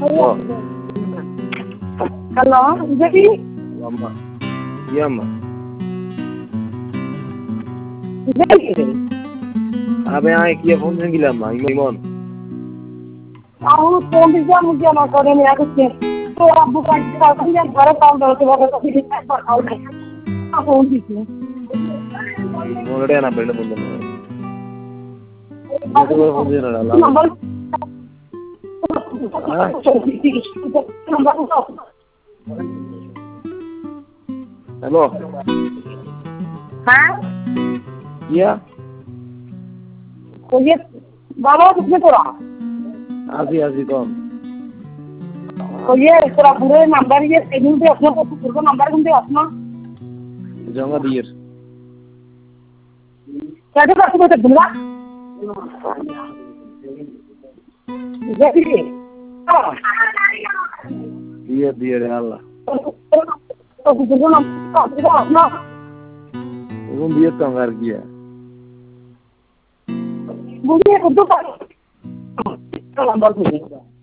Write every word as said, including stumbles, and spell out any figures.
Oh, Halo, jadi lama. Iya, Ma. jadi Abe aye kiye phone দিলাম মা ইমন aku phone দিয়ে মুখে আমার করে নিয়ে আসছে তো আব্বু কাছে কাছে দিয়ে ঘরে কাম করতে বলে তো দিদি একবার খাও না ফোন দিছে മോളുടെ ഞാൻ നമ്പറിൽ കൊണ്ടുവന്നത് ഇതുപോലെ ഫോൺ ചെയ്യണല്ലോ നമ്പർ হ্যালো হ্যাঁ ইয়া ওই বাবা কিসে তোরা আসি আসি কম ওই তোরা পুরো নাম্বার ये सेविंग पे अपना पूरा नंबर गुंदे अपना জঙ্গা দিয়ের कैसे कर सकते दुनिया जैसे দিয়ে দিয়ে রে আল্লাহ तो पूरा नंबर अपना এখন দিয়ে তো আর কি मुझे कुछ तो नंबर